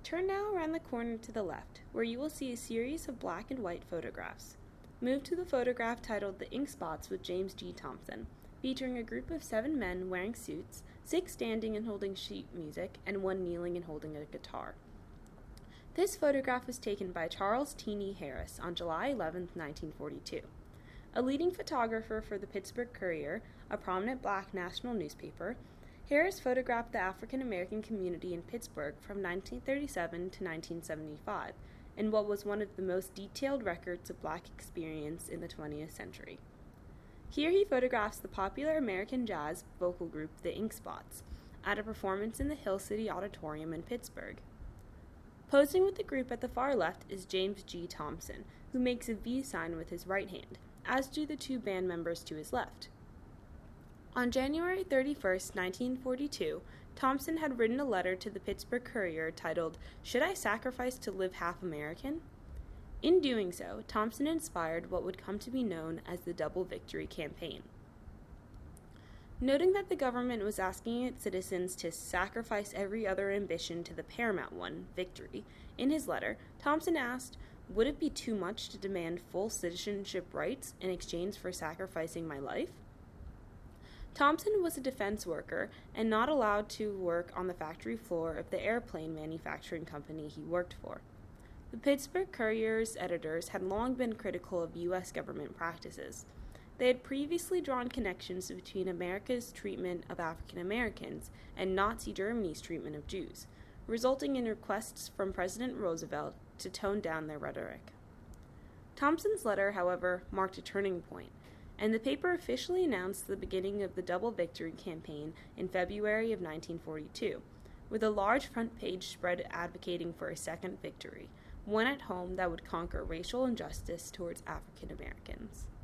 Turn now around the corner to the left, where you will see a series of black and white photographs. Move to the photograph titled The Ink Spots with James G. Thompson, featuring a group of 7 men wearing suits, 6 standing and holding sheet music, and 1 kneeling and holding a guitar. This photograph was taken by Charles T. Harris on July 11, 1942. A leading photographer for the Pittsburgh Courier, a prominent black national newspaper, Harris photographed the African American community in Pittsburgh from 1937 to 1975, in what was one of the most detailed records of black experience in the 20th century. Here he photographs the popular American jazz vocal group The Ink Spots at a performance in the Hill City Auditorium in Pittsburgh. Posing with the group at the far left is James G. Thompson, who makes a V sign with his right hand, as do the 2 band members to his left. On January 31, 1942, Thompson had written a letter to the Pittsburgh Courier titled, "Should I Sacrifice to Live Half American?" In doing so, Thompson inspired what would come to be known as the Double Victory Campaign. Noting that the government was asking its citizens to sacrifice every other ambition to the paramount one, victory, in his letter, Thompson asked, "Would it be too much to demand full citizenship rights in exchange for sacrificing my life?" Thompson was a defense worker and not allowed to work on the factory floor of the airplane manufacturing company he worked for. The Pittsburgh Courier's editors had long been critical of U.S. government practices. They had previously drawn connections between America's treatment of African Americans and Nazi Germany's treatment of Jews, resulting in requests from President Roosevelt to tone down their rhetoric. Thompson's letter, however, marked a turning point, and the paper officially announced the beginning of the Double Victory campaign in February of 1942, with a large front page spread advocating for a second victory, one at home that would conquer racial injustice towards African Americans.